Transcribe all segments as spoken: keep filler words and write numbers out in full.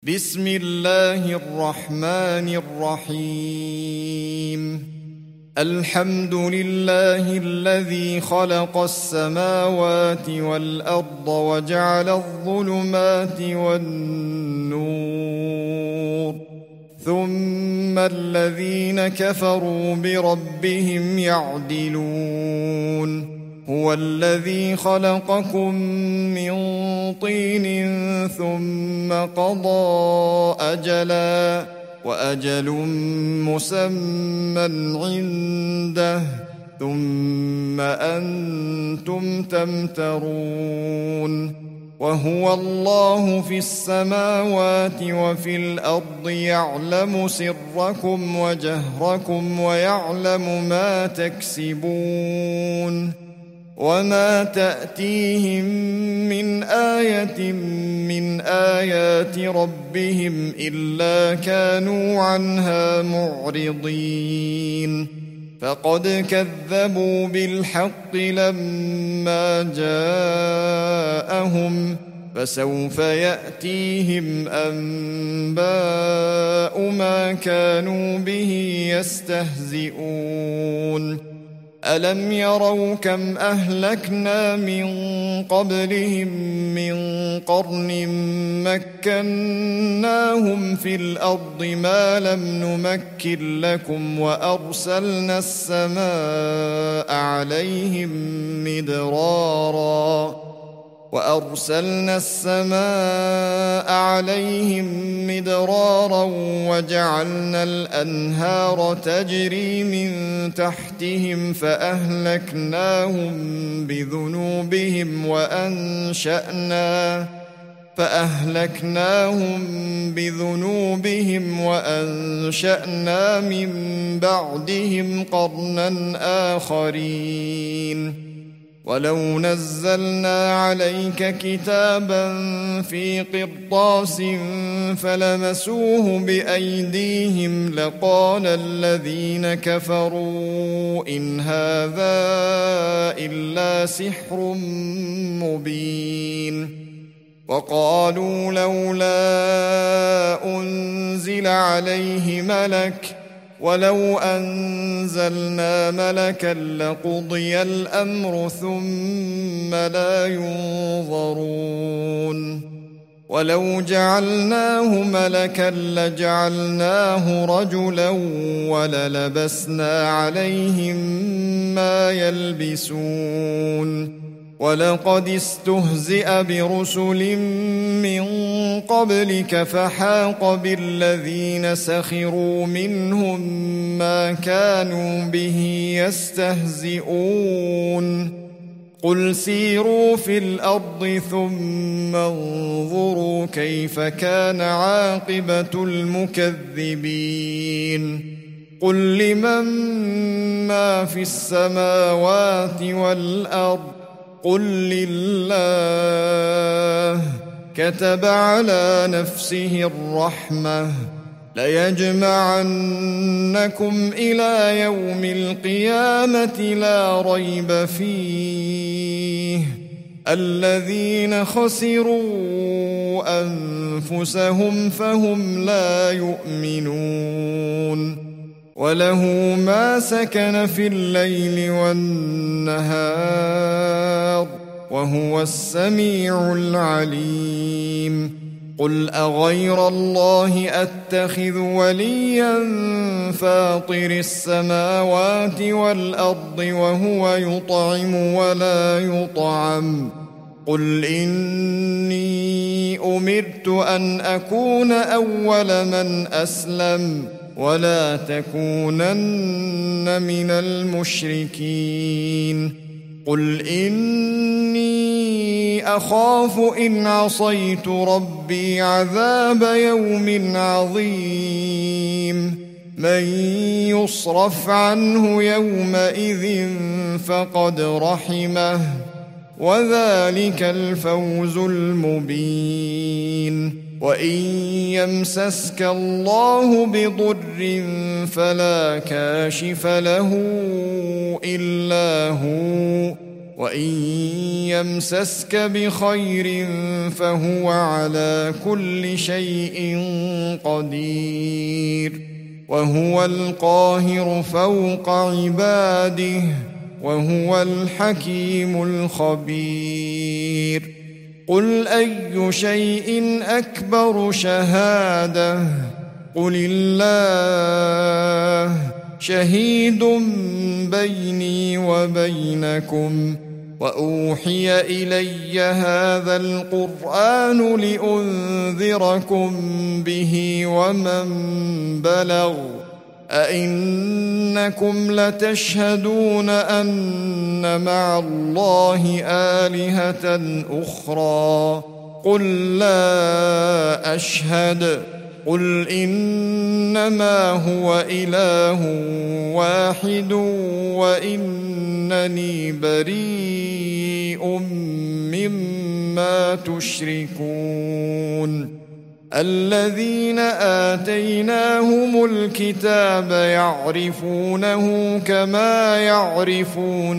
بسم الله الرحمن الرحيم. الحمد لله الذي خلق السماوات والأرض وجعل الظلمات والنور، ثم الذين كفروا بربهم يعدلون. هو الذي خلقكم من طين ثم قضى أجلا وأجل مسمى عنده ثم أنتم تمترون. وهو الله في السماوات وفي الأرض يعلم سركم وجهركم ويعلم ما تكسبون. وما تأتيهم من آية من آيات ربهم إلا كانوا عنها معرضين. فقد كذبوا بالحق لما جاءهم، فسوف يأتيهم أنباء ما كانوا به يستهزئون. ألم يروا كم أهلكنا من قبلهم من قرن مكناهم في الأرض ما لم نمكن لكم، وأرسلنا السماء عليهم مدرارا وأرسلنا السماء عليهم مدرارا وجعلنا الأنهار تجري من تحتهم فأهلكناهم بذنوبهم وأنشأنا فأهلكناهم بذنوبهم وأنشأنا من بعدهم قرنا آخرين. ولو نزلنا عليك كتابا في قرطاس فلمسوه بأيديهم لقال الذين كفروا إن هذا إلا سحر مبين. وقالوا لولا أنزل عليه ملك ولو أنزلنا ملكا لقضي الأمر ثم لا ينظرون. ولو جعلناه ملكا لجعلناه رجلا وللبسنا عليهم ما يلبسون. ولقد استهزئ برسل من قبلك فحاق بالذين سخروا منهم ما كانوا به يستهزئون. قل سيروا في الأرض ثم انظروا كيف كان عاقبة المكذبين. قل لمن ما في السماوات والأرض قل لله. كتب على نفسه الرحمة ليجمعنكم إلى يوم القيامة لا ريب فيه. الذين خسروا أنفسهم فهم لا يؤمنون. وله ما سكن في الليل والنهار وهو السميع العليم. قل أغير الله أتخذ وليا فاطر السماوات والأرض وهو يطعم ولا يطعم. قل إني أمرت أن أكون أول من أسلم ولا تكونن من المشركين. قل إني أخاف إن عصيت ربي عذاب يوم عظيم. من يصرف عنه يومئذ فقد رحمه وذلك الفوز المبين. وإن يمسسك الله بضر فلا كاشف له إلا هو وإن يمسسك بخير فهو على كل شيء قدير وهو القاهر فوق عباده وهو الحكيم الخبير قل أي شيء أكبر شهادة قل الله شهيد بيني وبينكم وأوحي إلي هذا القرآن لأنذركم به ومن بلغ أئنكم لتشهدون أن مع الله آلهة أخرى قل لا أشهد قل إنما هو إله واحد وإنني بريء مما تشركون الذين آتيناهم الكتاب يعرفونه كما يعرفون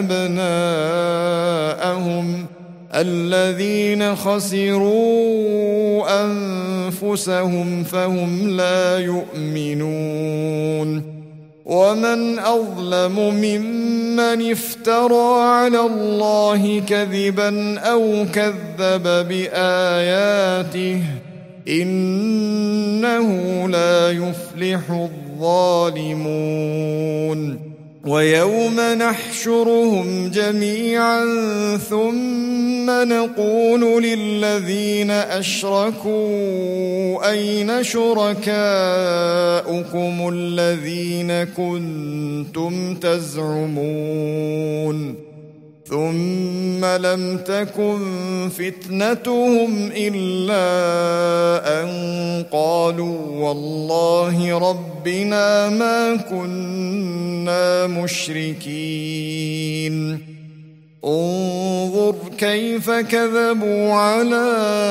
أبناءهم الذين خسروا أنفسهم فهم لا يؤمنون ومن أظلم ممن افترى على الله كذبا أو كذب بآياته إنه لا يفلح الظالمون ويوم نحشرهم جميعا ثم نقول للذين أشركوا أين شركاؤكم الذين كنتم تزعمون ثم لم تكن فتنتهم إلا أن قالوا والله ربنا ما كنا مشركين انظر كيف كذبوا على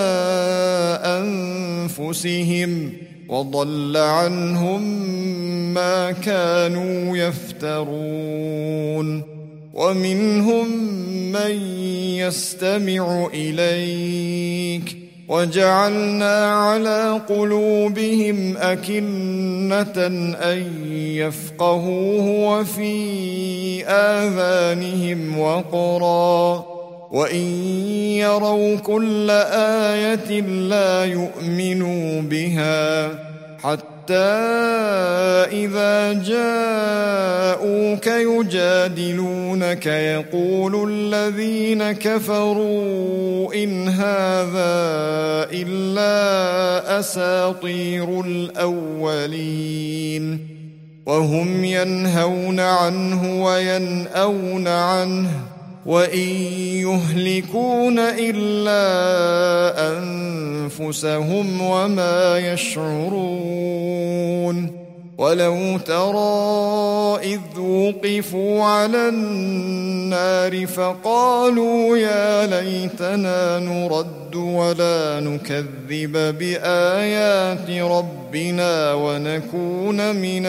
أنفسهم وضل عنهم ما كانوا يفترون ومنهم من يستمع إليك وجعلنا على قلوبهم أكنة أن يفقهوه وفي آذانهم وقرا وإن يروا كل آية لا يؤمنوا بها حتى إذا جاءوك يجادلونك يقول الذين كفروا إن هذا إلا أساطير الأولين وهم ينهون عنه وينأون عنه وإن يهلكون إلا أنفسهم وما يشعرون ولو ترى إذ وقفوا على النار فقالوا يا ليتنا نرد ولا نكذب بآيات ربنا ونكون من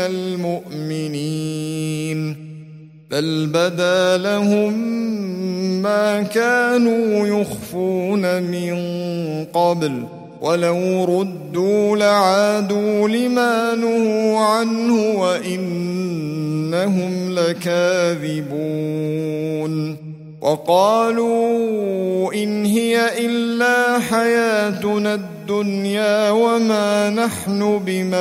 المؤمنين بل بدا لهم ما كانوا يخفون من قبل ولو ردوا لعادوا لما نهوا عنه وإنهم لكاذبون وقالوا إن هي إلا حياتنا الدنيا وما نحن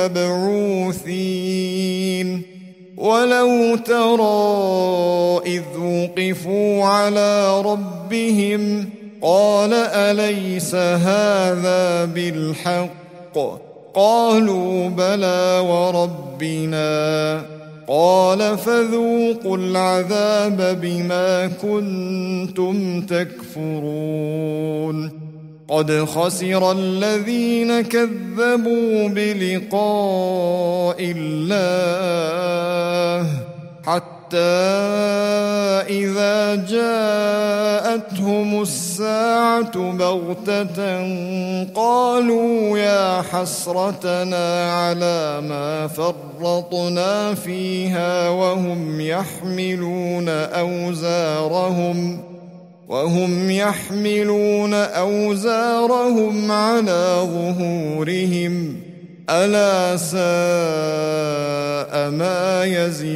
بمبعوثين ولو ترى إذ وقفوا على ربهم قال أليس هذا بالحق قالوا بلى وربنا قال فذوقوا العذاب بما كنتم تكفرون قد خسر الذين كذبوا بلقاء الله حتى إذا جاءتهم الساعة بغتة قالوا يا حسرتنا على ما فرطنا فيها وهم يحملون أوزارهم وهم يحملون أوزارهم على ظهورهم ألا ساء ما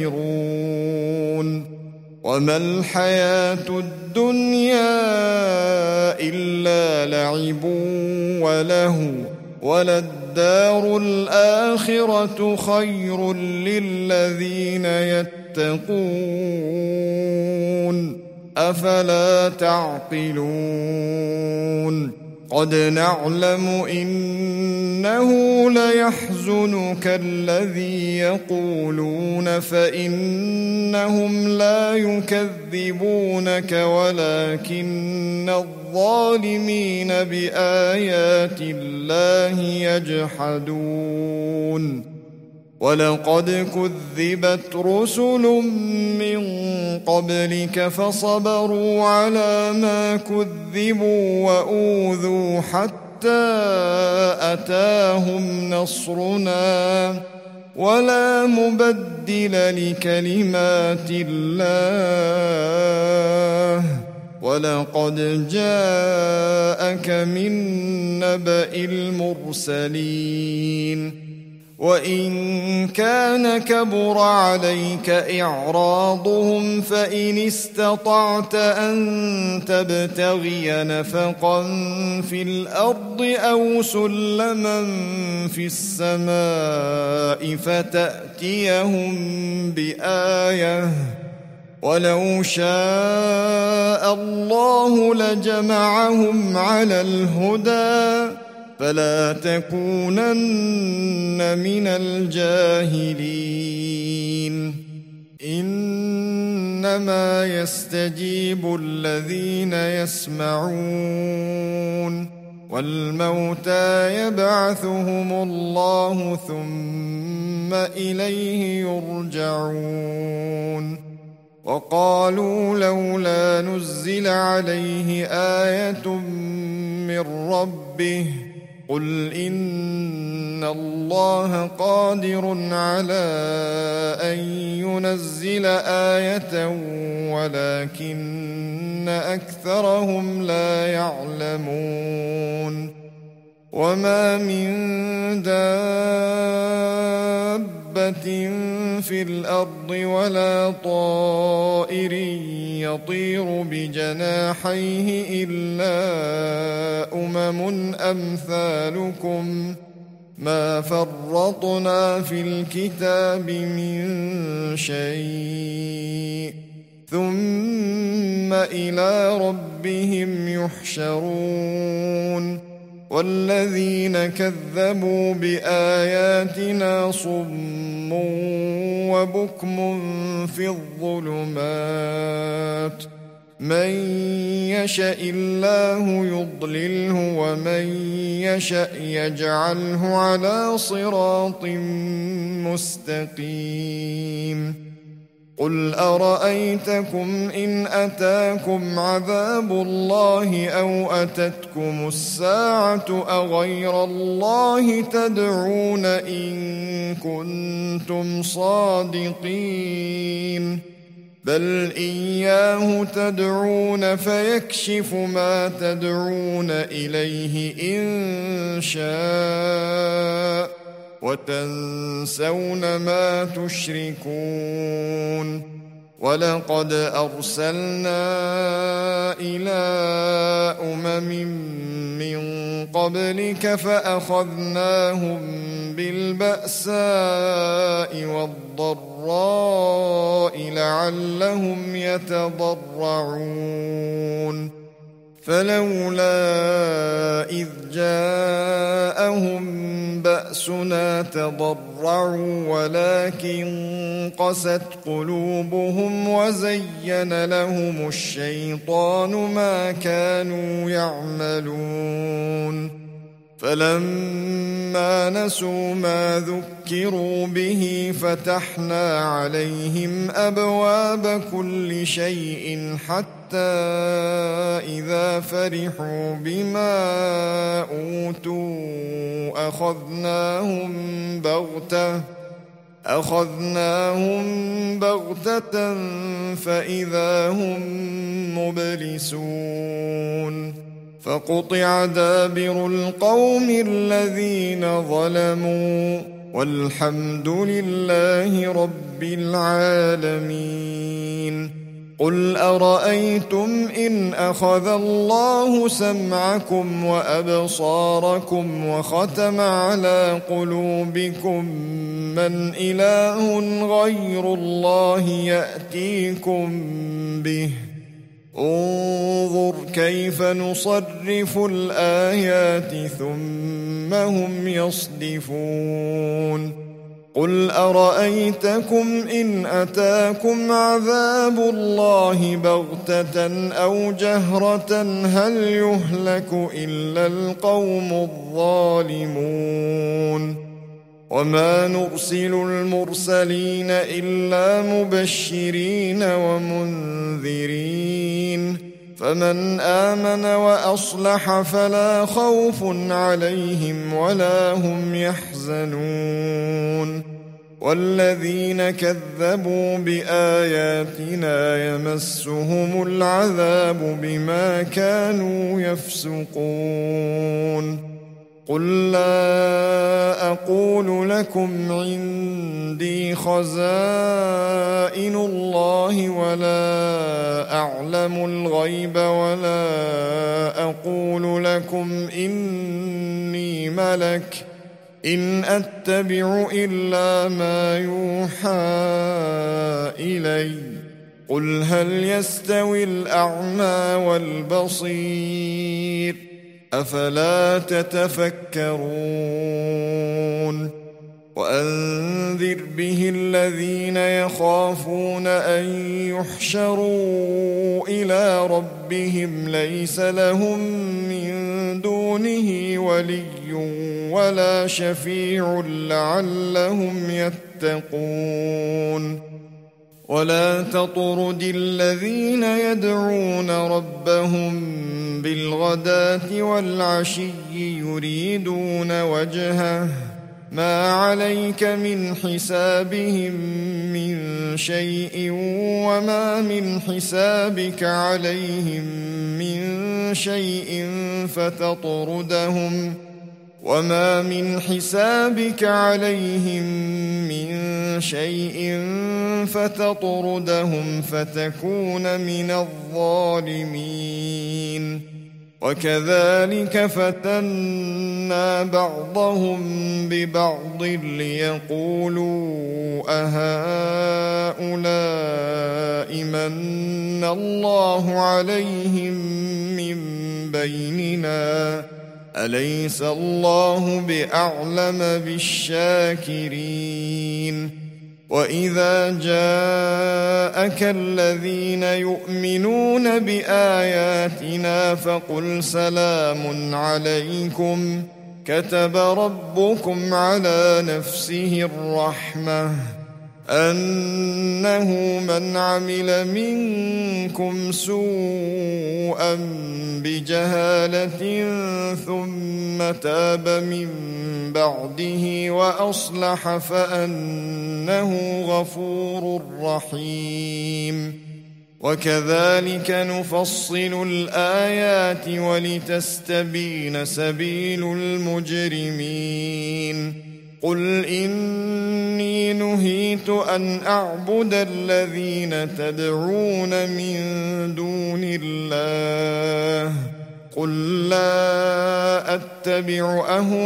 يزرون وما الحياة الدنيا إلا لعب وله وللدار الآخرة خير للذين يتقون أفلا تعقلون قد نعلم إنه ليحزنك الذي يقولون فإنهم لا يكذبونك ولكن الظالمين بآيات الله يجحدون ولقد كذبت رسل من قبلك فصبروا على ما كذبوا وأوذوا حتى أتاهم نصرنا ولا مبدل لكلمات الله ولقد جاءك من نبأ المرسلين وإن كان كبر عليك إعراضهم فإن استطعت أن تبتغي نفقا في الأرض أو سلما في السماء فتأتيهم بآية ولو شاء الله لجمعهم على الهدى فلا تكونن من الجاهلين إنما يستجيب الذين يسمعون والموتى يبعثهم الله ثم إليه يرجعون وقالوا لولا نزل عليه آية من ربه قل إن الله قادر على أن ينزل آية ولكن أكثرهم لا يعلمون وما من دابة في الأرض ولا طائر يطير بجناحيه إلا أمم أمثالكم ما فرطنا في الكتاب من شيء ثم إلى ربهم يحشرون والذين كذبوا بآياتنا صم وبكم في الظلمات من يشاء الله يضلله ومن يشاء يجعله على صراط مستقيم قل أرأيتكم إن أتاكم عذاب الله أو أتتكم الساعة أغير الله تدعون إن كنتم صادقين بل إياه تدعون فيكشف ما تدعون إليه إن شاء وتنسون ما تشركون ولقد أرسلنا إلى أمم من قبلك فأخذناهم بالبأساء والضراء لعلهم يتضرعون فلولا إذ جاءهم بأسنا تضرعوا ولكن قست قلوبهم وزين لهم الشيطان ما كانوا يعملون فلما نسوا ما ذكروا به فتحنا عليهم أبواب كل شيء حتى إذا فرحوا بما أوتوا أخذناهم بغتة أخذناهم بغتة فإذا هم مبلسون فقطع دابر القوم الذين ظلموا والحمد لله رب العالمين. قل أرأيتم إن أخذ الله سمعكم وأبصاركم وختم على قلوبكم من إله غير الله يأتيكم به انظر كيف نصرف الآيات ثم هم يصدفون. قل أرأيتكم إن أتاكم عذاب الله بغتة أو جهرة هل يهلك إلا القوم الظالمون. وما نرسل المرسلين إلا مبشرين ومنذرين فمن آمن وأصلح فلا خوف عليهم ولا هم يحزنون. والذين كذبوا بآياتنا يمسهم العذاب بما كانوا يفسقون. قل لا أقول لكم عندي خزائن الله ولا أعلم الغيب ولا أقول لكم إني ملك إن أتبع إلا ما يوحى إلي. قل هل يستوي الأعمى والبصير أفلا تتفكرون. وأنذر به الذين يخافون أن يحشروا إلى ربهم ليس لهم من دونه ولي ولا شفيع لعلهم يتقون. ولا تطرد الذين يدعون ربهم بالغداة والعشي يريدون وجهه ما عليك من حسابهم من شيء وما من حسابك عليهم من شيء فتطردهم وما من حسابك عليهم من شيء فتطردهم فتكون من الظالمين. وكذلك فتنا بعضهم ببعض ليقولوا أهؤلاء من الله عليهم من بيننا أليس الله بأعلم بالشاكرين. وإذا جاءك الذين يؤمنون بآياتنا فقل سلام عليكم كتب ربكم على نفسه الرحمة أنه من عمل منكم سوءا بجهالة ثم تاب من بعده وأصلح فأنه غفور رحيم. وكذلك نفصل الآيات ولتستبين سبيل المجرمين. قل إني نهيت أن أعبد الذين تدعون من دون الله قل لا أتبع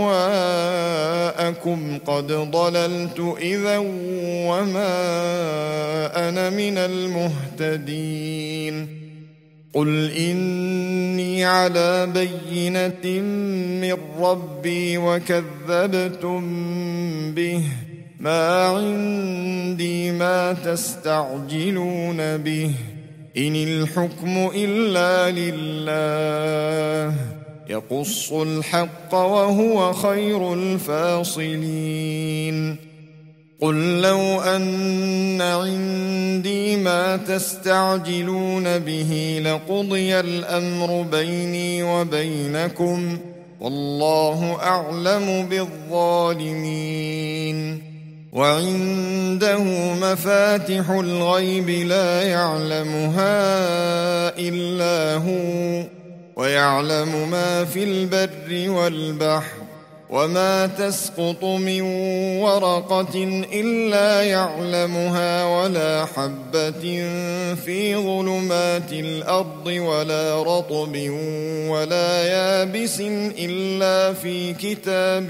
أهواءكم قد ضللت إذا وما أنا من المهتدين. قل إني على بينة من ربي وكذبتم به ما عندي ما تستعجلون به إن الحكم إلا لله يقص الحق وهو خير الفاصلين. قل لو أن عندي ما تستعجلون به لقضي الأمر بيني وبينكم والله أعلم بالظالمين. وعنده مفاتح الغيب لا يعلمها إلا هو ويعلم ما في البر والبحر وما تسقط من ورقة إلا يعلمها ولا حبة في ظلمات الأرض ولا رطب ولا يابس إلا في كتاب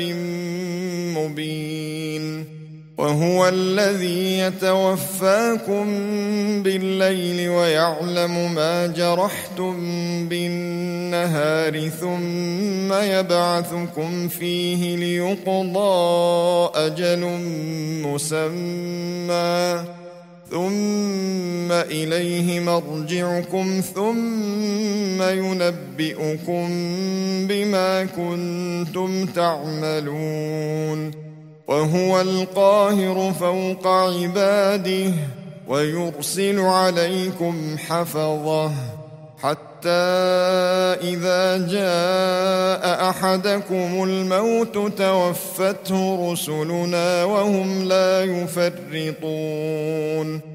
مبين وهو الذي يتوفاكم بالليل ويعلم ما جرحتم بالنهار ثم يبعثكم فيه ليقضى أجل مسمى ثم إليه مرجعكم ثم ينبئكم بما كنتم تعملون وهو القاهر فوق عباده ويرسل عليكم حفظه حتى إذا جاء أحدكم الموت توفته رسلنا وهم لا يفرطون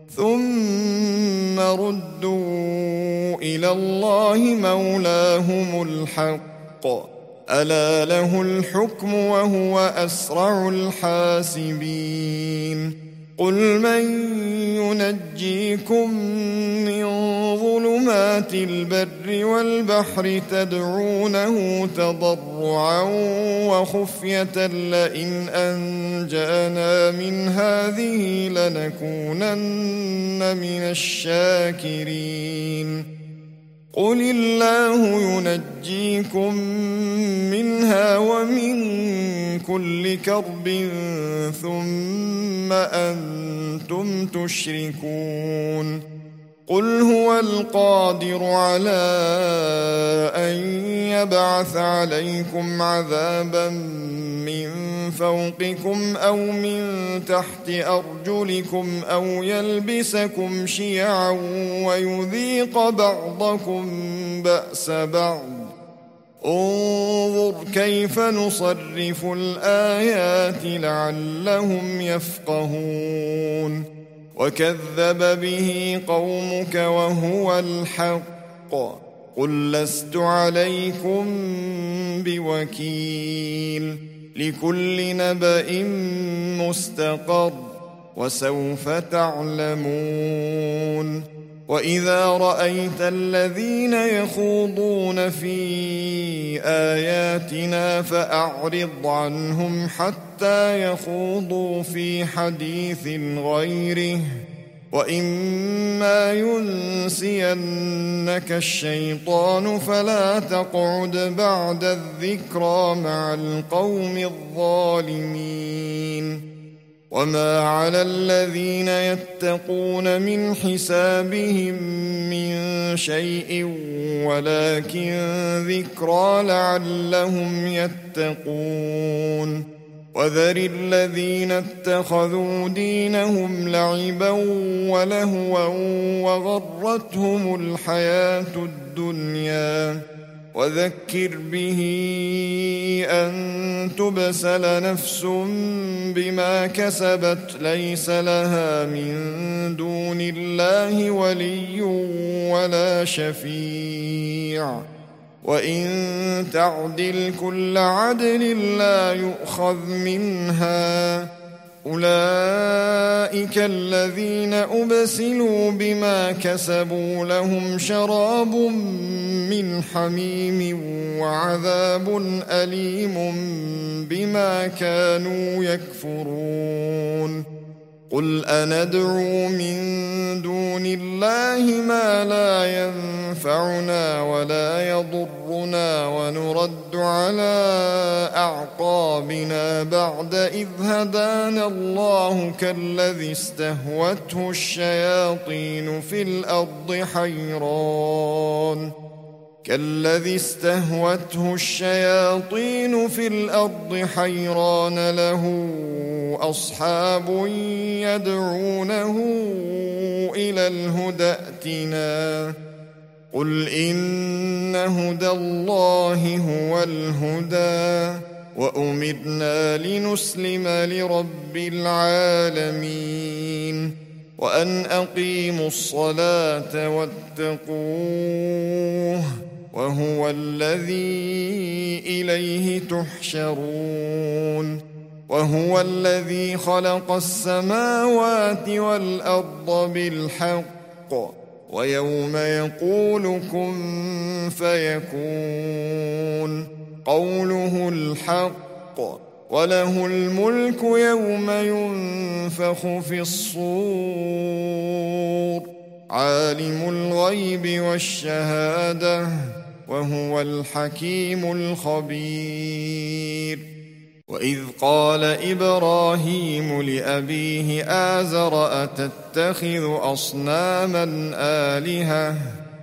ثم ردوا إلى الله مولاهم الحق ألا له الحكم وهو أسرع الحاسبين قل من ينجيكم من ظلمات البر والبحر تدعونه تضرعا وخفية لئن أنجانا من هذه لنكونن من الشاكرين قل الله ينجيكم منها ومن كل كرب ثم أنتم تشركون قل هو القادر على أن يبعث عليكم عذابا من فوقكم أو من تحت أرجلكم أو يلبسكم شيعا ويذيق بعضكم بأس بعض انظر كيف نصرف الآيات لعلهم يفقهون وكذب به قومك وهو الحق قل لست عليكم بوكيل لكل نبأ مستقر وسوف تعلمون وإذا رأيت الذين يخوضون في آياتنا فأعرض عنهم حتى يخوضوا في حديث غيره وإما ينسينك الشيطان فلا تقعد بعد الذكرى مع القوم الظالمين وما على الذين يتقون من حسابهم من شيء ولكن ذكرى لعلهم يتقون وذر الذين اتخذوا دينهم لعبا ولهوا وغرتهم الحياة الدنيا وذكر به أن تبسل نفس بما كسبت ليس لها من دون الله ولي ولا شفيع وإن تعدل كل عدل لا يؤخذ منها أولئك الذين أبسلوا بما كسبوا لهم شراب من حميم وعذاب أليم بما كانوا يكفرون قل أندعو من دون الله ما لا ينفعنا ولا يضرنا ونرد على أعقابنا بعد إذ هدانا الله كالذي استهوته الشياطين في الأرض حيران كالذي استهوته الشياطين في الأرض حيران له أصحاب يدعونه إلى الهدى ائتنا قل إن هدى الله هو الهدى وأمرنا لنسلم لرب العالمين وأن أقيموا الصلاة واتقوه وهو الذي إليه تحشرون وهو الذي خلق السماوات والأرض بالحق ويوم يقول كن فيكون قوله الحق وله الملك يوم ينفخ في الصور عالم الغيب والشهادة وهو الحكيم الخبير وإذ قال إبراهيم لأبيه آزر أتتخذ أصناما آلهة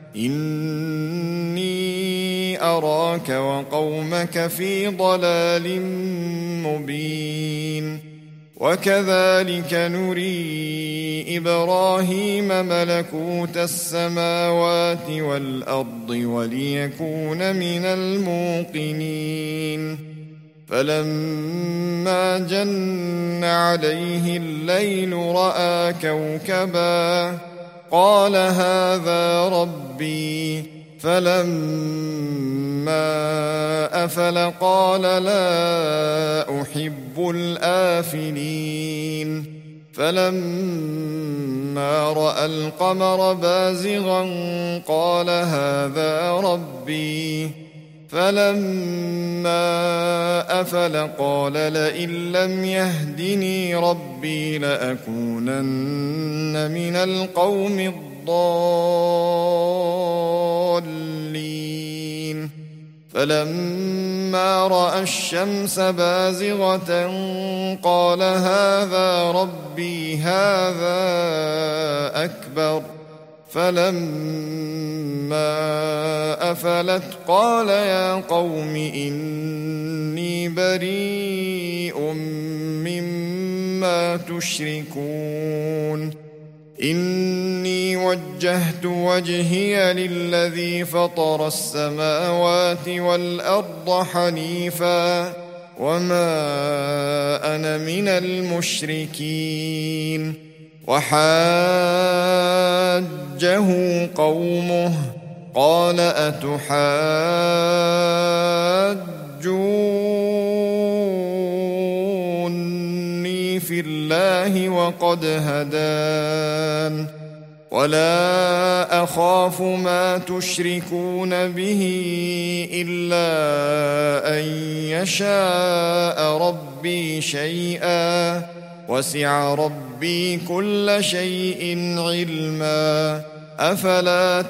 إني أراك وقومك في ضلال مبين وكذلك نري إبراهيم ملكوت السماوات والأرض وليكون من الموقنين فلما جن عليه الليل رأى كوكبا قال هذا ربي فلما أفل قال لا أحب الآفلين فلما رأى القمر بازغا قال هذا ربي فلما أفل قال لئن لم يهدني ربي لأكونن من القوم الضالين فلما رأى الشمس بازغة قال هذا ربي هذا أكبر فلما أفلت قال يا قوم إني بريء مما تشركون إني وجهت وجهي للذي فطر السماوات والأرض حنيفا وما أنا من المشركين وحاجه قومه قال أتحاجوني في الله وقد هدان ولا أخاف ما تشركون به إلا أن يشاء ربي شيئا وسع ربي كل شيء علما أفلا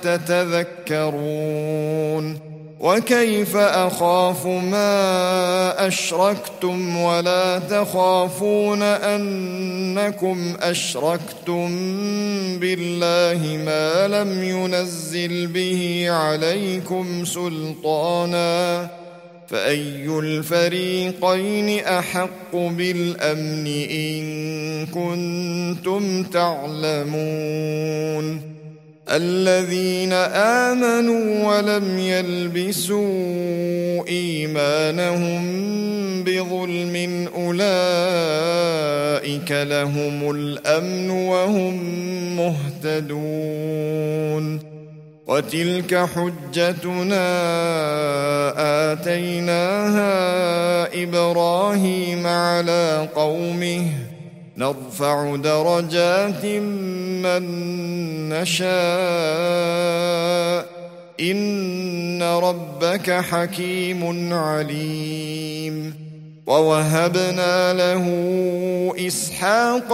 تتذكرون وكيف أخاف ما أشركتم ولا تخافون أنكم أشركتم بالله ما لم ينزل به عليكم سلطانا فأي الفريقين أحق بالأمن إن كنتم تعلمون الذين آمنوا ولم يلبسوا إيمانهم بظلم أولئك لهم الأمن وهم مهتدون وتلك حجتنا آتيناها إبراهيم على قومه نرفع درجات من نشاء إن ربك حكيم عليم ووهبنا له إسحاق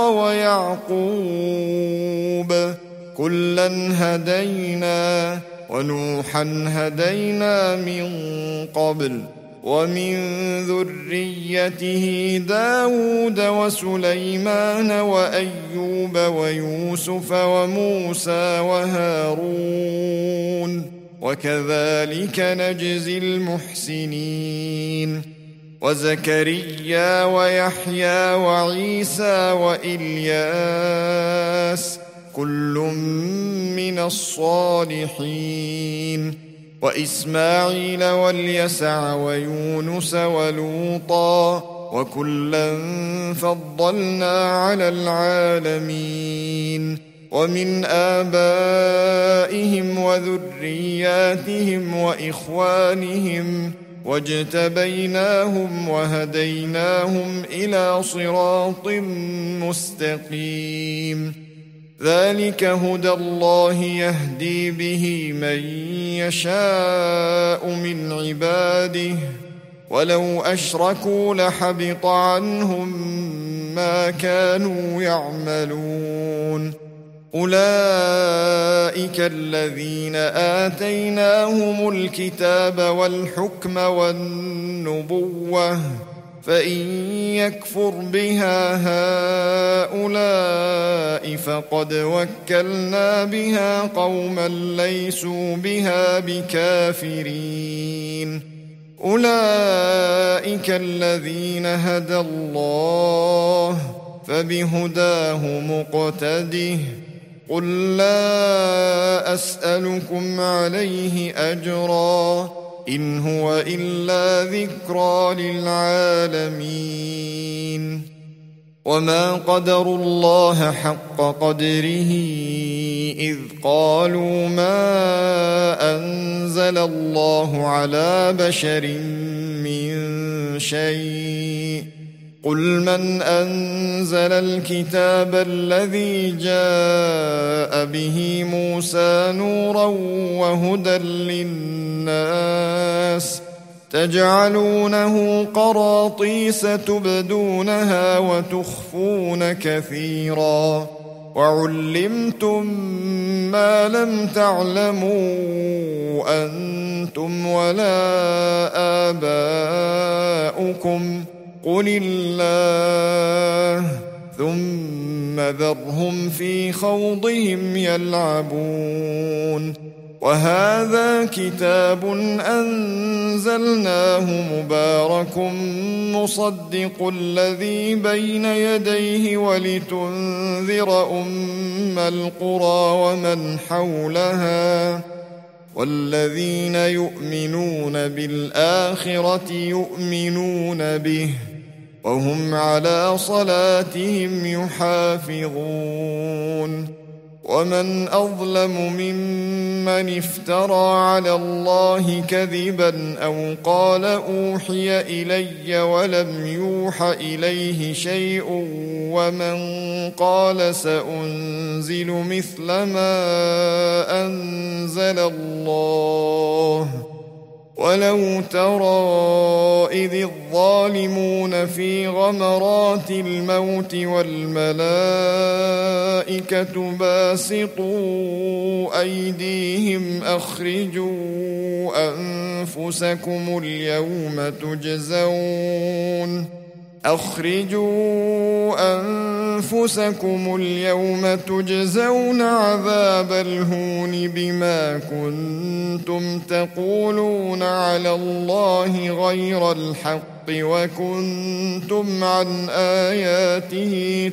ويعقوب كلا هدينا ونوحا هدينا من قبل ومن ذريته داود وسليمان وأيوب ويوسف وموسى وهارون وكذلك نجزي المحسنين وزكريا ويحيى وعيسى وإلياس كل من الصالحين وإسماعيل واليسع ويونس ولوطا وكلا فضلنا على العالمين ومن آبائهم وذرياتهم وإخوانهم واجتبيناهم وهديناهم إلى صراط مستقيم ذلك هدى الله يهدي به من يشاء من عباده ولو أشركوا لحبط عنهم ما كانوا يعملون أولئك الذين آتيناهم الكتاب والحكم والنبوة فإن يكفر بها هؤلاء فقد وكلنا بها قوما ليسوا بها بكافرين أولئك الذين هدى الله فبهداه مقتده قل لا أسألكم عليه أجرا إن هو إلا ذكرى للعالمين وما قدروا الله حق قدره إذ قالوا ما أنزل الله على بشر من شيء قل من أنزل الكتاب الذي جاء به موسى نورا وهدى للناس تجعلونه قراطيس تبدونها وتخفون كثيرا وعلمتم ما لم تعلموا أنتم ولا آباؤكم قل الله ثم ذرهم في خوضهم يلعبون وهذا كتاب أنزلناه مبارك مصدق الذي بين يديه ولتنذر أم القرى ومن حولها والذين يؤمنون بالآخرة يؤمنون به وهم على صلاتهم يحافظون ومن أظلم ممن افترى على الله كذبا أو قال أوحي إلي ولم يوح إليه شيء ومن قال سأنزل مثل ما أنزل الله ولو ترى إذ الظالمون في غمرات الموت والملائكة باسطوا أيديهم أخرجوا أنفسكم اليوم تجزون أخرجوا أنفسكم اليوم تجزون عذاب الهون بما كنتم تقولون على الله غير الحق وكنتم عن آياته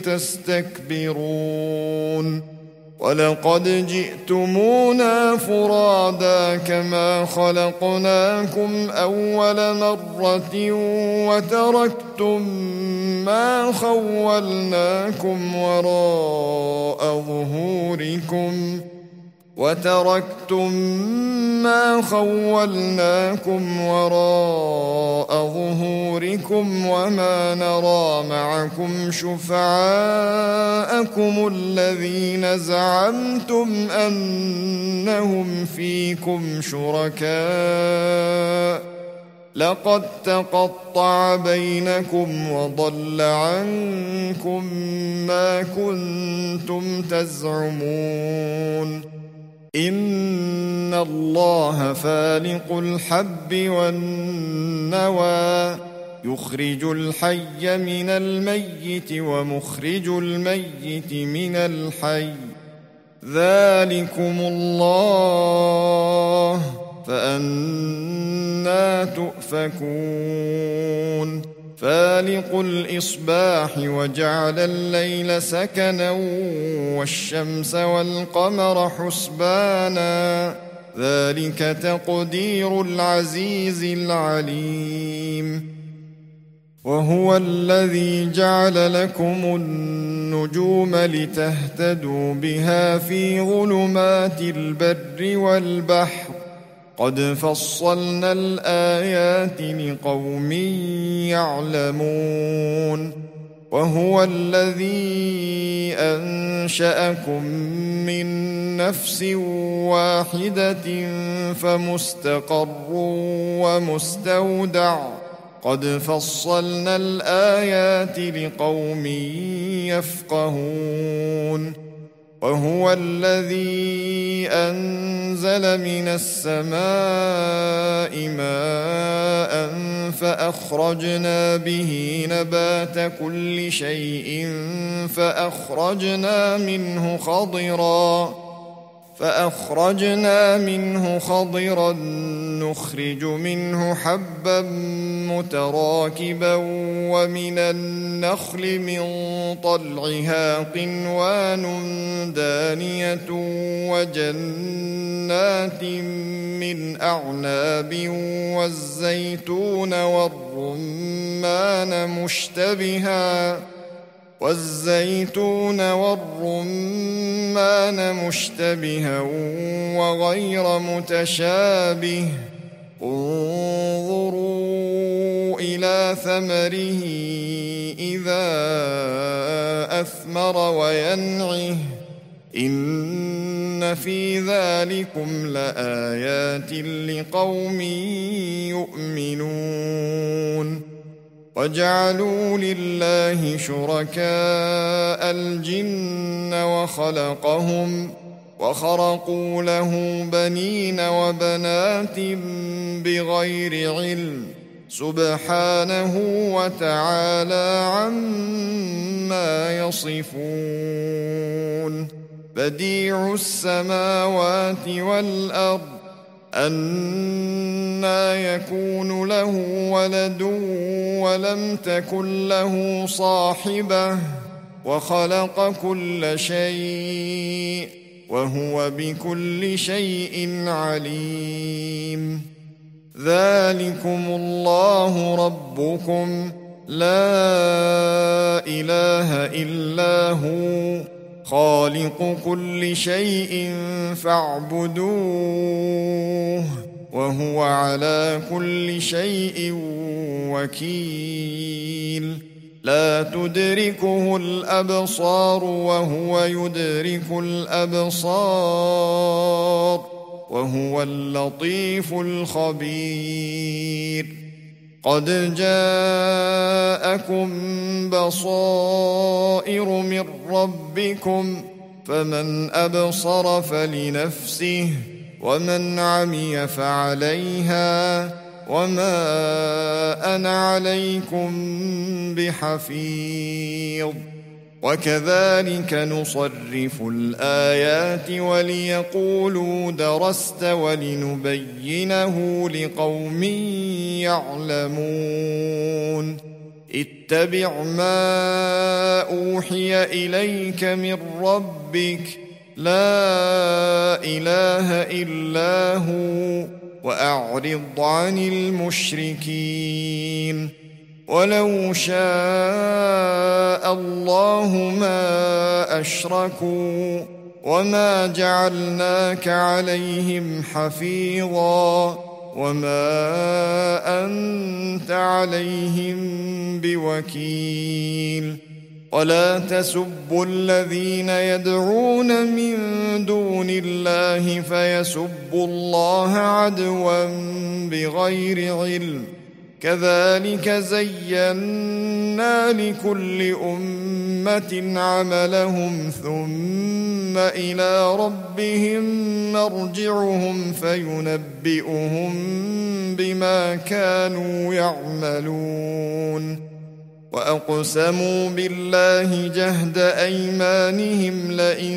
تستكبرون ولقد جئتمونا فرادا كما خلقناكم أول مرة وتركتم ما خولناكم وراء ظهوركم وتركتم ما خولناكم وراء ظهوركم وما نرى معكم شفعاءكم الذين زعمتم أنهم فيكم شركاء لقد تقطع بينكم وضل عنكم ما كنتم تزعمون إن الله فالق الحب والنوى يخرج الحي من الميت ومخرج الميت من الحي ذلكم الله فأنى تؤفكون فالق الإصباح وجعل الليل سكنا والشمس والقمر حسبانا ذلك تقدير العزيز العليم. وهو الذي جعل لكم النجوم لتهتدوا بها في ظلمات البر والبحر قد فصلنا الآيات لقوم يعلمون. وهو الذي أنشأكم من نفس واحدة فمستقر ومستودع قد فصلنا الآيات لقوم يفقهون. وهو الذي أنزل من السماء ماء فأخرجنا به نبات كل شيء فأخرجنا منه خضرا فأخرجنا منه خضرا نخرج منه حبا متراكبا ومن النخل من طلعها قنوان دانية وجنات من أعناب والزيتون والرمان مشتبها والزيتون والرمان مشتبها وغير متشابه انظروا إلى ثمره إذا أثمر وينعه إن في ذلكم لآيات لقوم يؤمنون. وجعلوا لله شركاء الجن وخلقهم وخرقوا له بنين وبنات بغير علم سبحانه وتعالى عما يصفون. بديع السماوات والأرض أنى يكون له ولد ولم تكن له صاحبة وخلق كل شيء وهو بكل شيء عليم. ذلكم الله ربكم لا إله إلا هو خالق كل شيء فاعبدوه وهو على كل شيء وكيل. لا تدركه الأبصار وهو يدرك الأبصار وهو اللطيف الخبير. قد جاءكم بصائر من ربكم فمن أبصر فلنفسه ومن عمي فعليها وما أنا عليكم بحفيظ. وكذلك نصرف الآيات وليقولوا درست ولنبينه لقوم يعلمون. اتبع ما أوحي إليك من ربك لا إله إلا هو وأعرض عن المشركين. ولو شاء الله ما أشركوا وما جعلناك عليهم حفيظا وما أنت عليهم بوكيل. ولا تسبوا الذين يدعون من دون الله فيسبوا الله عدوا بغير علم كذلك زينا لكل أمة عملهم ثم إلى ربهم مرجعهم فينبئهم بما كانوا يعملون. وأقسموا بالله جهد أيمانهم لئن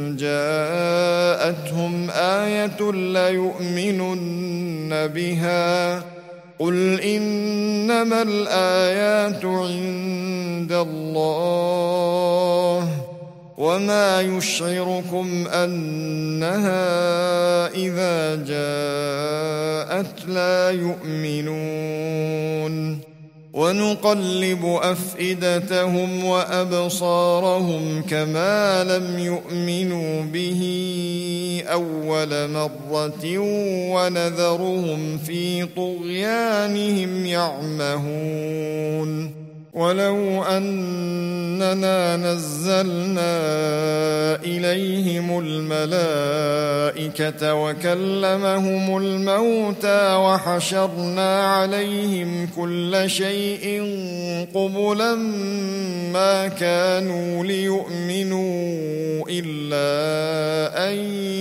جاءتهم آية ليؤمنن بها قل إنما الآيات عند الله وما يشعركم أنها إذا جاءت لا يؤمنون ونقلب أفئدتهم وأبصارهم كما لم يؤمنوا به أول مرة ونذرهم في طغيانهم يعمهون ولو أننا نزلنا إليهم الملائكة وكلمهم الموتى وحشرنا عليهم كل شيء قبلا ما كانوا ليؤمنوا إلا أن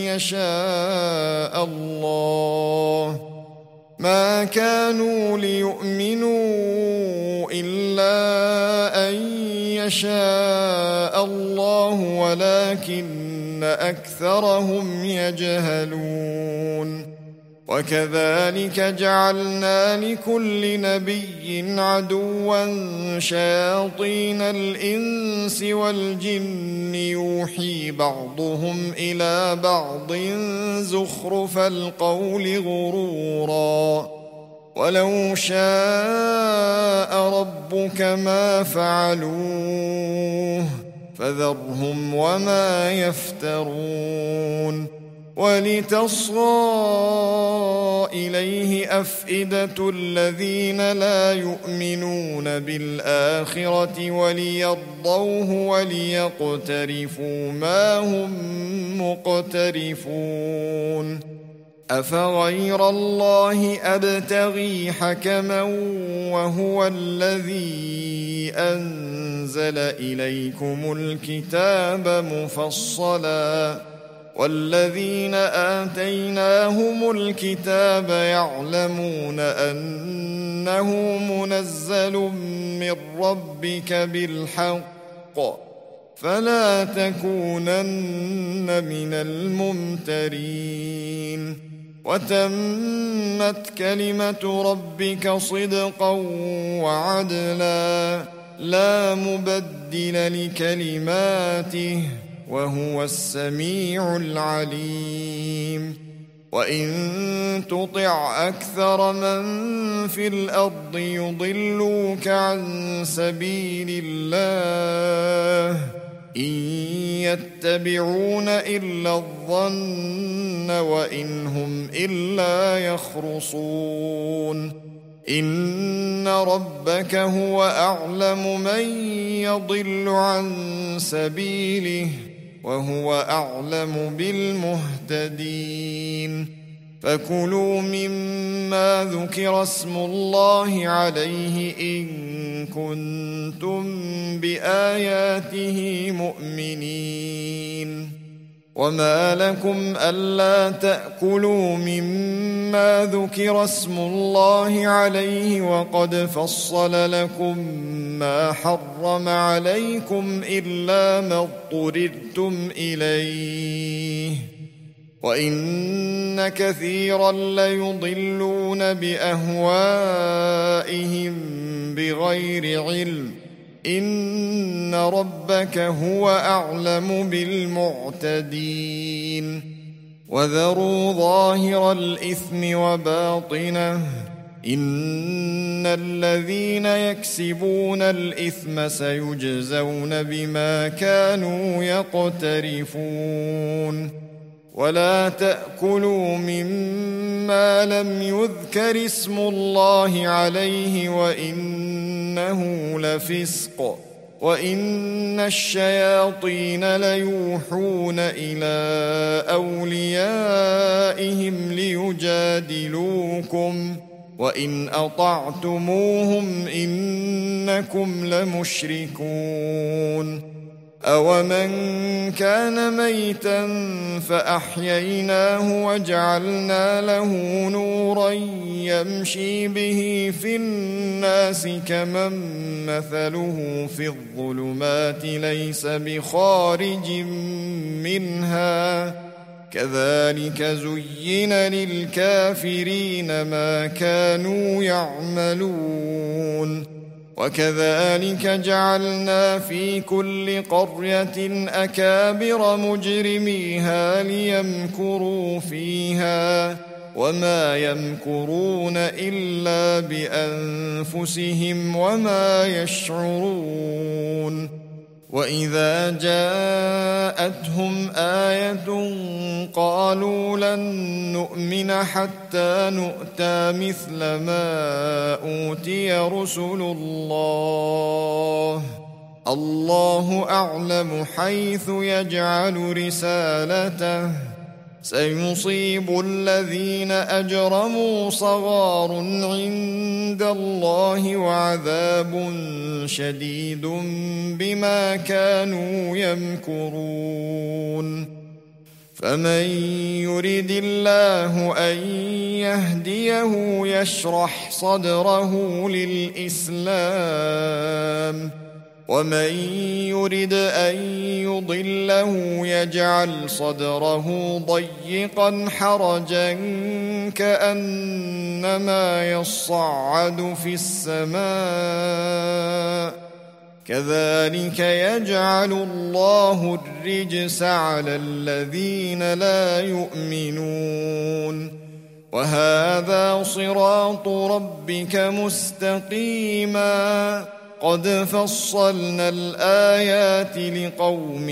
يشاء الله ما كانوا ليؤمنوا إلا أن يشاء الله ولكن أكثرهم يجهلون وكذلك جعلنا لكل نبي عدوا شياطين الإنس والجن يوحي بعضهم إلى بعض زخرف القول غرورا ولو شاء ربك ما فعلوه فذرهم وما يفترون ولتصغى إليه أفئدة الذين لا يؤمنون بالآخرة وليرضوه وليقترفوا ما هم مقترفون أفغير الله أبتغي حكما وهو الذي أنزل إليكم الكتاب مفصلا والذين آتيناهم الكتاب يعلمون أنه منزل من ربك بالحق فلا تكونن من الممترين وتمت كلمة ربك صدقا وعدلا لا مبدل لكلماته وهو السميع العليم وإن تطع أكثر من في الأرض يضلوك عن سبيل الله إن يتبعون إلا الظن وإن هم إلا يخرصون إن ربك هو أعلم من يضل عن سبيله وهو أعلم بالمهتدين فكلوا مما ذكر اسم الله عليه إن كنتم بآياته مؤمنين وما لكم ألا تأكلوا مما ذكر اسم الله عليه وقد فصل لكم ما حرم عليكم إلا ما اضطررتم إليه وإن كثيرا ليضلون بأهوائهم بغير علم إن ربك هو أعلم بالمعتدين وذروا ظاهر الإثم وباطنه إن الذين يكسبون الإثم سيجزون بما كانوا يقترفون ولا تأكلوا مما لم يذكر اسم الله عليه وإنه لفسق وإن الشياطين ليوحون إلى أوليائهم ليجادلوكم وإن أطعتموهم إنكم لمشركون أومن كان ميتا فأحييناه وجعلنا له نورا يمشي به في الناس كمن مثله في الظلمات ليس بخارج منها كذلك زين للكافرين ما كانوا يعملون وكذلك جعلنا في كل قرية أكابر مجرميها ليمكروا فيها وما يمكرون إلا بأنفسهم وما يشعرون وإذا جاءتهم آية قالوا لن نؤمن حتى نؤتى مثل ما أوتي رسل الله الله أعلم حيث يجعل رسالته سيصيب الذين أجرموا صغار عند الله وعذاب شديد بما كانوا يمكرون فمن يرد الله أن يهديه يشرح صدره للإسلام ومن يرد أن يضله يجعل صدره ضيقا حرجا كأنما يصعد في السماء كذلك يجعل الله الرجس على الذين لا يؤمنون وهذا صراط ربك مستقيما قد فصلنا الآيات لقوم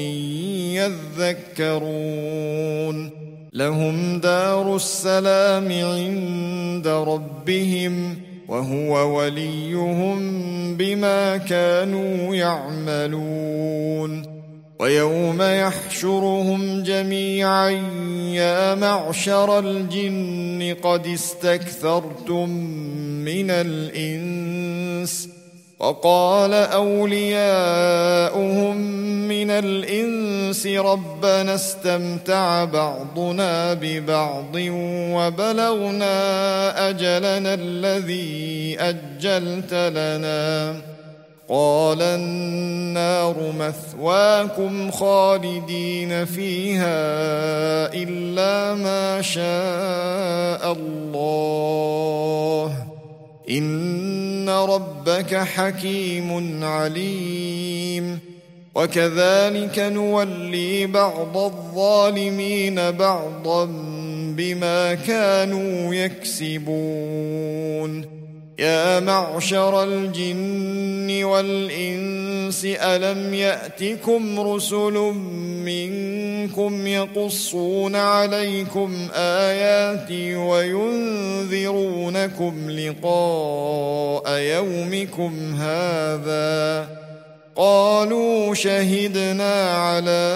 يذكرون لهم دار السلام عند ربهم وهو وليهم بما كانوا يعملون ويوم يحشرهم جميعا يا معشر الجن قد استكثرتم من الإنس وقال أولياؤهم من الإنس ربنا استمتع بعضنا ببعض وبلغنا أجلنا الذي أجلت لنا قال النار مثواكم خالدين فيها إلا ما شاء الله إن ربك حكيم عليم وكذلك نولي بعض الظالمين بعضا بما كانوا يكسبون يا معشر الجن والإنس ألم يأتكم رسل منكم يقصون عليكم آياتي وينذرونكم لقاء يومكم هذا قالوا شهدنا على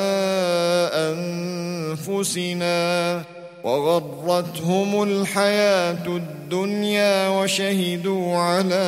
أنفسنا وغرتهم الحياة الدنيا وشهدوا على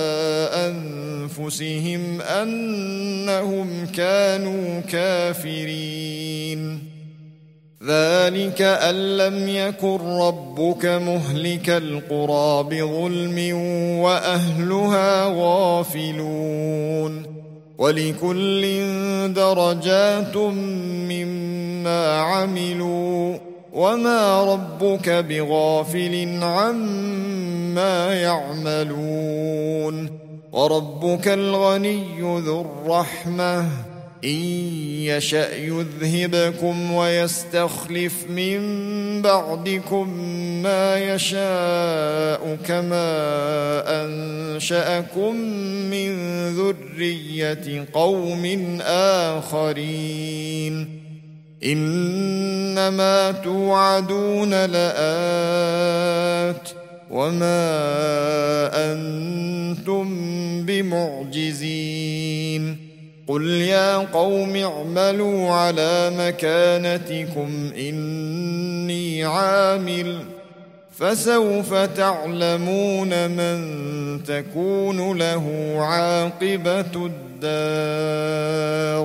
أنفسهم أنهم كانوا كافرين ذلك أن لم يكن ربك مهلك القرى بظلم وأهلها غافلون ولكل درجات مما عملوا وما ربك بغافل عما يعملون وربك الغني ذو الرحمة إن يشأ يذهبكم ويستخلف من بعدكم ما يشاء كما أنشأكم من ذرية قوم آخرين إنما توعدون لآت وما أنتم بمعجزين قل يا قوم اعملوا على مكانتكم إني عامل فسوف تعلمون من تكون له عاقبة الدار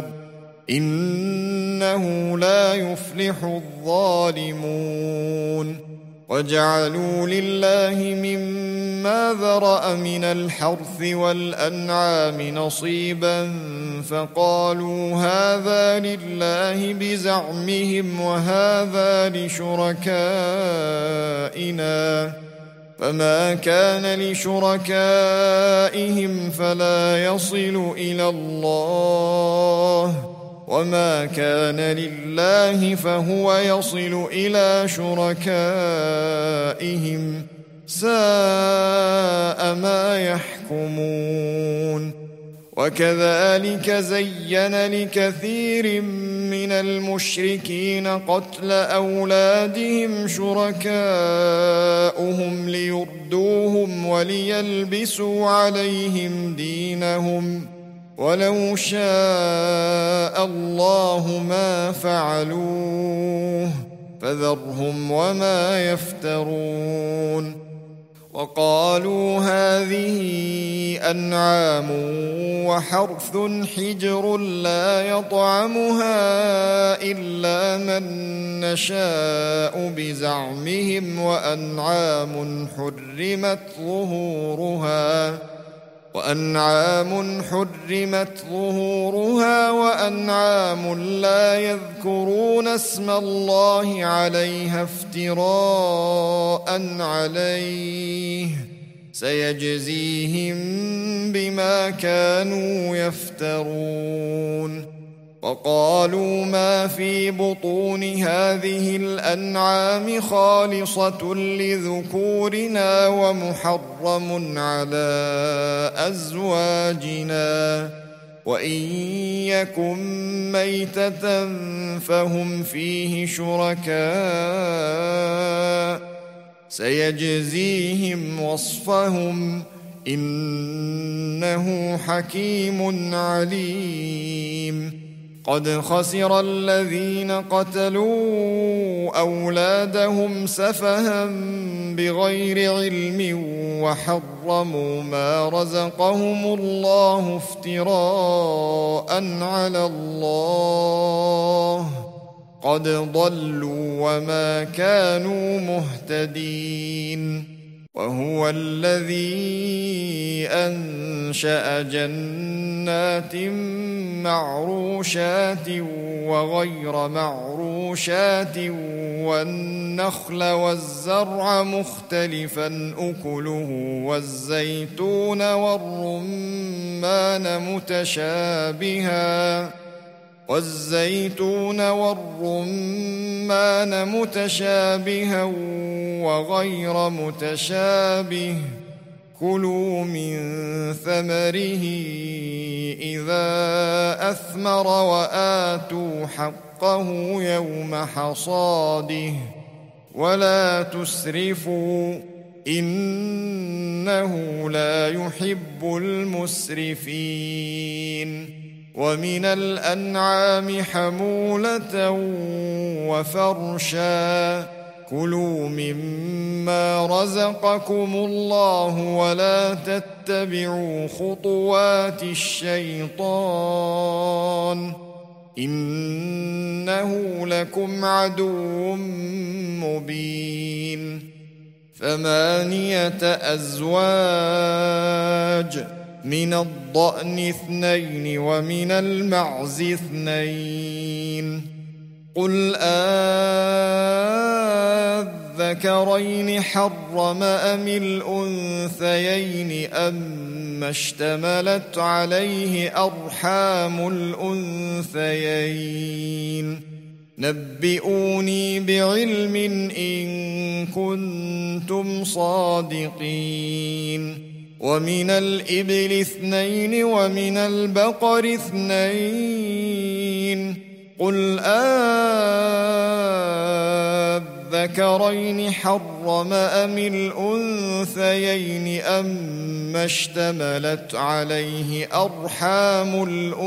إنه لا يفلح الظالمون وجعلوا لله مما ذرأ من الحرث والأنعام نصيبا فقالوا هذا لله بزعمهم وهذا لشركائنا فما كان لشركائهم فلا يصل إلى الله، وما كان لله فهو يصل إلى شركائهم، ساء ما يحكمون. وكذلك زين لكثير من المشركين قتل أولادهم شركاؤهم ليردوهم وليلبسوا عليهم دينهم، ولو شاء الله ما فعلوه فذرهم وما يفترون. وقالوا هذه أنعام وحرث حجر لا يطعمها إلا من نشاء بزعمهم، وأنعام حرمت ظهورها وأنعام حرمت ظهورها وأنعام لا يذكرون اسم الله عليها افتراء عليه، سيجزيهم بما كانوا يفترون. وقالوا ما في بطون هذه الأنعام خالصة لذكورنا ومحرم على أزواجنا، وإن يكن ميتة فهم فيه شركاء، سيجزيهم وصفهم إنه حكيم عليم. قد خسر الذين قتلوا أولادهم سفها بغير علم وحرموا ما رزقهم الله افتراء على الله، قد ضلوا وما كانوا مهتدين. وهو الذي أنشأ جنات معروشات وغير معروشات والنخل والزرع مختلفا أكله والزيتون والرمان متشابها والزيتون والرمان متشابها وغير متشابه، كلوا من ثمره إذا أثمر وآتوا حقه يوم حصاده ولا تسرفوا إنه لا يحب المسرفين. ومن الأنعام حمولة وفرشا، كلوا مما رزقكم الله ولا تتبعوا خطوات الشيطان إنه لكم عدو مبين. ثمانية أزواج، من الضأن اثنين ومن المعز اثنين، قل أذكرين حرم أم الأنثيين أما اشتملت عليه أرحام الأنثيين، نبئوني بعلم إن كنتم صادقين. ومن الإبل اثنين ومن البقر اثنين، قل أذكرين حرم أم الأنثيين أما اشتملت عليه أرحام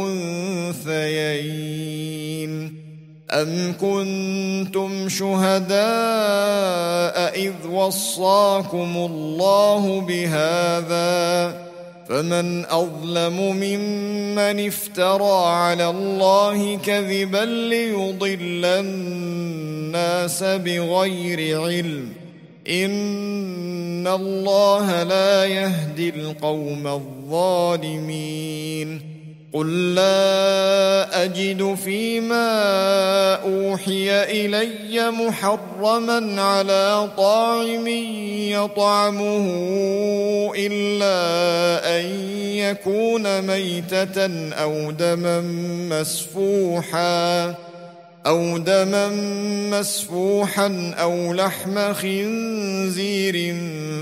الأنثيين، أم كنتم شهداء إذ وصاكم الله بهذا، فمن أظلم ممن افترى على الله كذبا ليضل الناس بغير علم، إن الله لا يهدي القوم الظالمين. قل لا أجد فيما أوحي إلي محرما على طاعم يطعمه إلا أن يكون ميتة أو دما مسفوحا أو دما مسفوحا أو لحم خنزير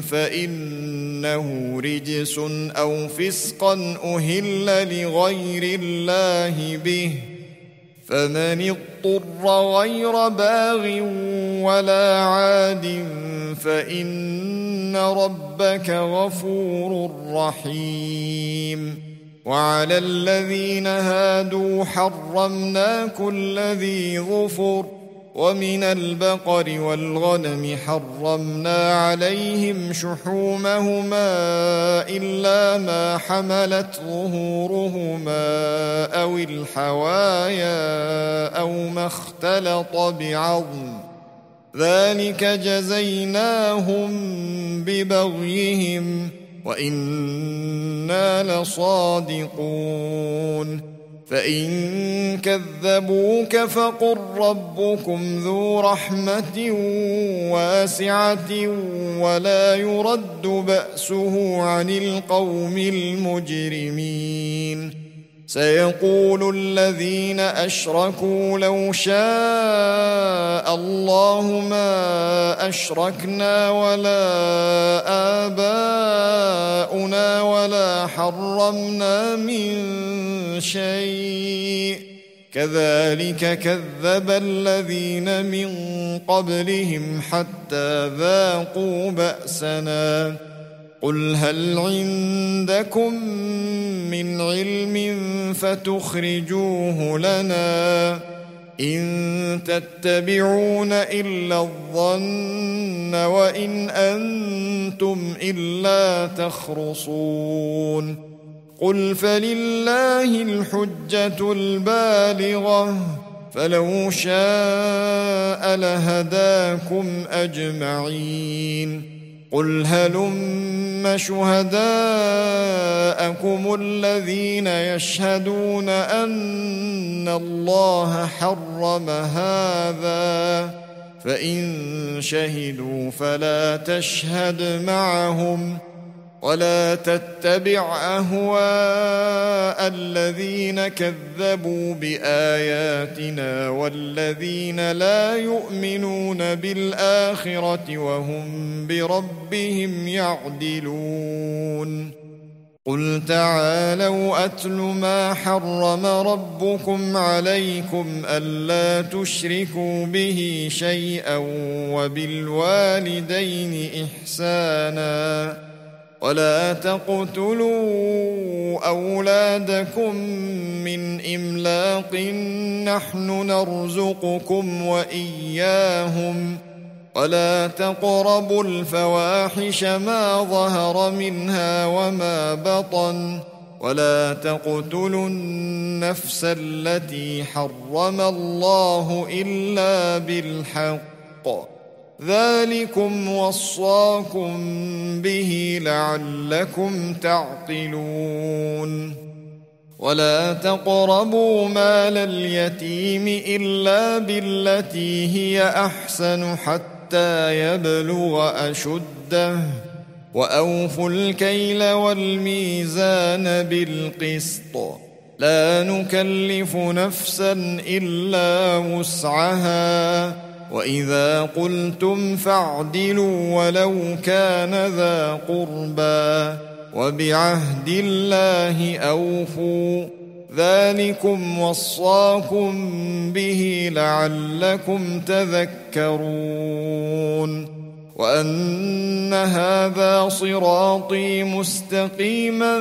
فإنه رجس أو فسقا أهل لغير الله به فمن اضطر غير باغ ولا عاد فإن ربك غفور رحيم. وعلى الذين هادوا حرمنا كل ذي ظفر ومن البقر والغنم حرمنا عليهم شحومهما إلا ما حملت ظهورهما أو الحوايا أو ما اختلط بعظم ذلك جزيناهم ببغيهم وإنا لصادقون. فإن كذبوك فقل ربكم ذو رحمة واسعة ولا يرد بأسه عن القوم المجرمين. سيقول الذين أشركوا لو شاء الله ما أشركنا ولا آباؤنا ولا حرمنا من شيء كذلك كذب الذين من قبلهم حتى ذاقوا بأسنا. قل هل عندكم من علم فتخرجوه لنا إن تتبعون إلا الظن وإن أنتم إلا تخرصون. قل فلله الحجة البالغة فلو شاء لهداكم أجمعين. قل هلم شهداءكم الذين يشهدون أن الله حرم هذا فإن شهدوا فلا تشهد معهم ولا تتبع أهواء الذين كذبوا بآياتنا والذين لا يؤمنون بالآخرة وهم بربهم يعدلون. قل تعالوا أتل ما حرم ربكم عليكم ألا تشركوا به شيئا وبالوالدين إحسانا ولا تقتلوا أولادكم من إملاق نحن نرزقكم وإياهم ولا تقربوا الفواحش ما ظهر منها وما بطن ولا تقتلوا النفس التي حرم الله إلا بالحق ذلكم وصاكم به لعلكم تعقلون. ولا تقربوا مال اليتيم إلا بالتي هي أحسن حتى يبلغ أشده وأوفوا الكيل والميزان بالقسط لا نكلف نفسا إلا وسعها وإذا قلتم فاعدلوا ولو كان ذا قربى وبعهد الله أوفوا ذلكم وصاكم به لعلكم تذكرون. وأن هذا صراطي مستقيما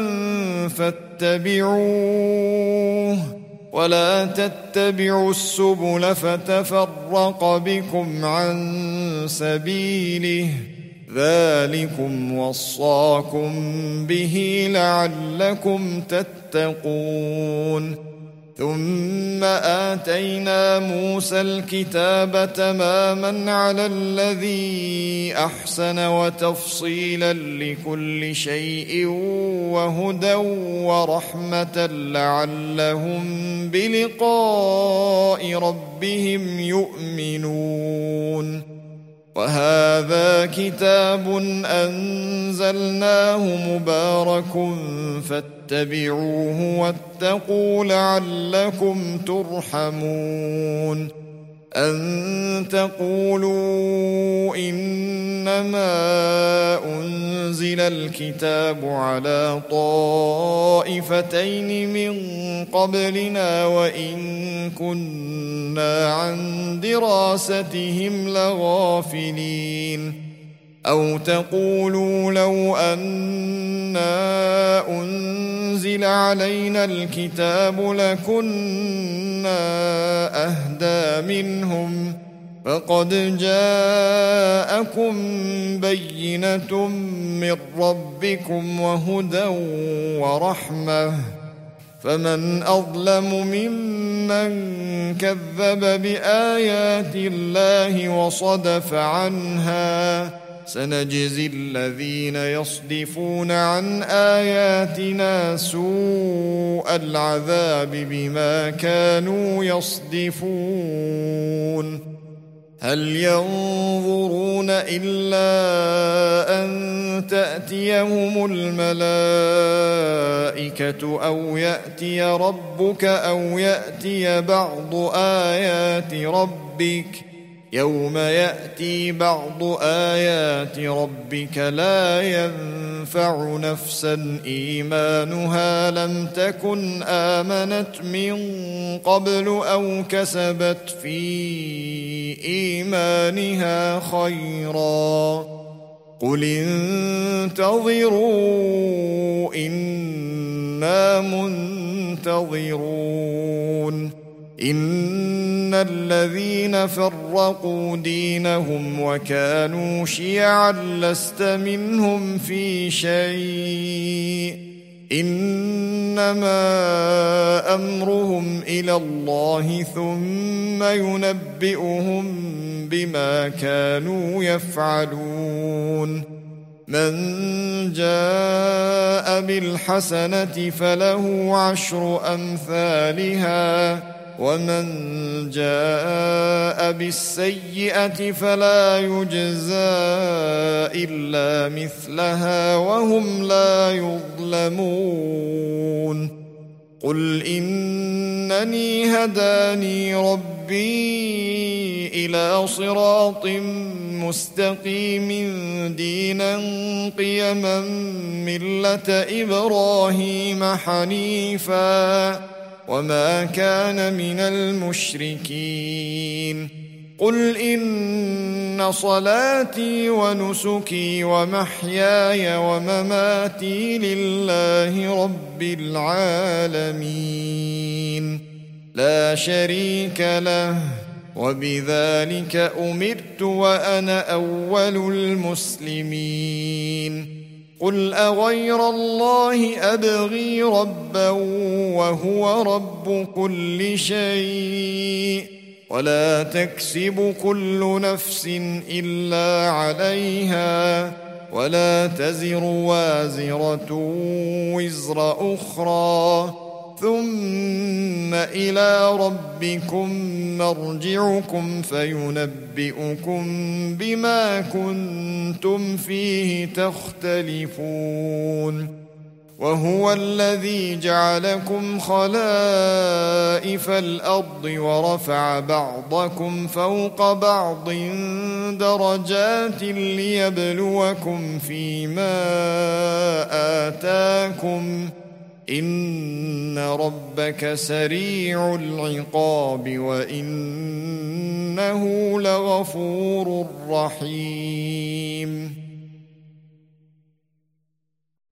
فاتبعوه ولا تتبعوا السبل فتفرق بكم عن سبيله ذلكم وصاكم به لعلكم تتقون. ثم آتينا موسى الكتاب تماما على الذي أحسن وتفصيلا لكل شيء وهدى ورحمة لعلهم بلقاء ربهم يؤمنون. وهذا كتاب أنزلناه مبارك فاتبعوه واتقوا لعلكم ترحمون. أن تقولوا إنما أنزل الكتاب على طائفتين من قبلنا وإن كنا عن دراستهم لغافلين. أو تقولوا لو أنا أنزل علينا الكتاب لكنا أهدى منهم فقد جاءكم بينة من ربكم وهدى ورحمة فمن أظلم ممن كذب بآيات الله وصدف عنها سنجزي الذين يصدفون عن آياتنا سوء العذاب بما كانوا يصدفون. هل ينظرون إلا أن تأتيهم الملائكة أو يأتي ربك أو يأتي بعض آيات ربك يوم يأتي بعض آيات ربك لا ينفع نفسا إيمانها لم تكن آمنت من قبل أو كسبت في إيمانها خيرا قل انتظروا إنا منتظرون. إن الذين فرقوا دينهم وكانوا شيعا لست منهم في شيء إنما أمرهم إلى الله ثم ينبئهم بما كانوا يفعلون. من جاء بالحسنة فله عشر أمثالها ومن جاء بالسيئة فلا يجزى إلا مثلها وهم لا يظلمون. قل إنني هداني ربي إلى صراط مستقيم دينا قيما ملة إبراهيم حنيفا وما كان من المشركين. قل إن صلاتي ونسكي ومحياي ومماتي لله رب العالمين لا شريك له وبذلك أمرت وأنا أول المسلمين. قل أغير الله أبغي ربا وهو رب كل شيء ولا تكسب كل نفس إلا عليها ولا تزر وازرة وزر أخرى ثم إلى ربكم مرجعكم فينبئكم بما كنتم فيه تختلفون. وهو الذي جعلكم خلائف الأرض ورفع بعضكم فوق بعض درجات ليبلوكم فيما آتاكم إن ربك سريع العقاب وإنه لغفور رحيم.